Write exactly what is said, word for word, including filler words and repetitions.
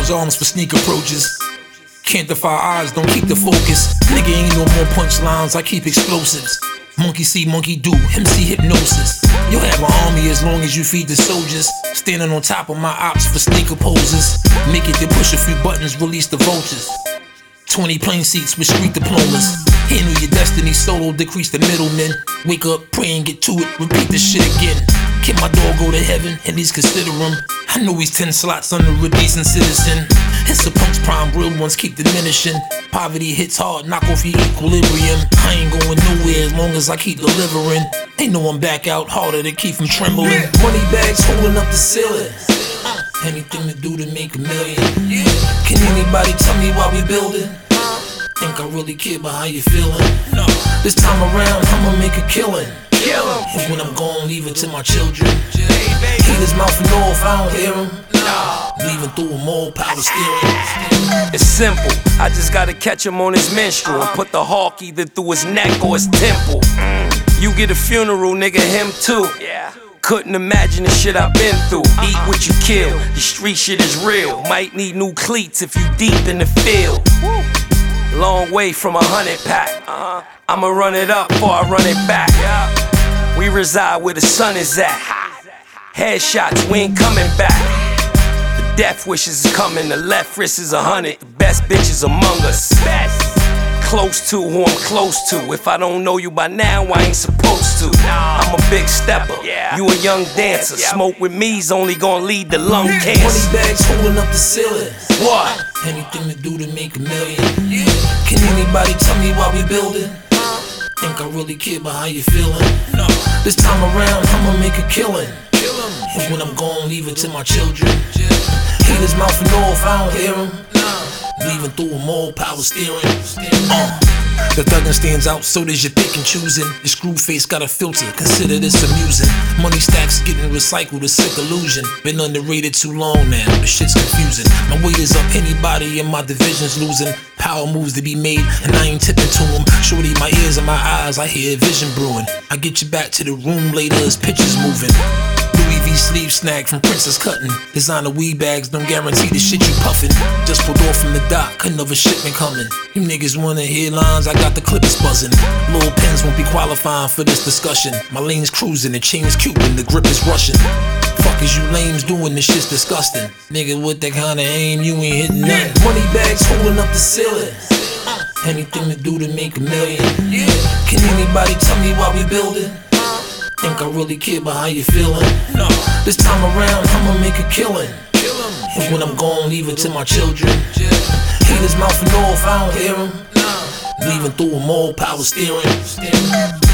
Charge arms for sneak approaches. Can't defy odds, don't keep the focus. Nigga ain't no more punchlines, I keep explosives. Monkey see, monkey do, M C hypnosis. You'll have an army as long as you feed the soldiers. Standing on top of my ops for sneaker poses. Make it to push a few buttons, release the vultures. Twenty plane seats with street diplomas. Handle your destiny solo, decrease the middlemen. Wake up, pray and get to it, repeat the shit again. Can my dog go to heaven? At least consider him. I know he's ten slots under a decent citizen. It's a punk's prime, real ones keep diminishing. Poverty hits hard, knock off your equilibrium. I ain't going nowhere as long as I keep delivering. Ain't no one back out, harder to keep from trembling. Money bags holding up the ceiling. Anything to do to make a million. Can anybody tell me why we building? Think I really care about how you feeling? No. This time around, I'ma make a killing. And when I'm gone, leave it to my children. Heat his mouth and off, I don't hear him. Leaving through him all, power steering. It's simple, I just gotta catch him on his menstrual and put the hawk either through his neck or his temple. You get a funeral, nigga, him too. Couldn't imagine the shit I've been through. Eat what you kill, the street shit is real. Might need new cleats if you deep in the field. Long way from a hundred pack. I'ma run it up before I run it back. We reside where the sun is at. Headshots, we ain't coming back. The death wishes is coming, the left wrist is a hundred. The best bitches among us. Close to who I'm close to. If I don't know you by now, I ain't supposed to. I'm a big stepper, you a young dancer. Smoke with me's only gonna lead to lung cancer. Money bags holding up the ceiling. What? Anything to do to make a million. Can anybody tell me why we building? Think I really care about how you feeling? No. This time around, I'ma make a killing. And when I'm gone, leave it to my children. Heat his mouth and off, I don't hear him. Leaving through them all, power steering. Uh. The thuggin' stands out, so does your pick and choosing. Your screw face got a filter, consider this amusing. Money stacks getting recycled, a sick illusion. Been underrated too long now, the shit's confusing. My weight is up, anybody in my division's losing. Power moves to be made, and I ain't tipping to them. Shorty, my ears and my eyes, I hear vision brewing. I get you back to the room later as pictures moving. Louis V sleeve snag from Princess Cutting. Designer weed bags don't guarantee the shit you puffin'. Just pulled off from the dock, another shipment coming. You niggas wanna hear lines, I got the clippers buzzing. Little pens won't be qualifying for this discussion. My lane's cruising, the chain's Cuban, the grip is Russian. Fuck is you lames doing, this shit's disgusting. Nigga with that kinda aim, you ain't hitting nothing. Money bags holding up the ceiling. Anything to do to make a million. Can anybody tell me why we building? Think I really care about how you feeling? No. This time around, I'ma make a killing. And when I'm gone, leave it to my children. Heat his mouth and off, I don't hear him. Leaving through them all, power steering.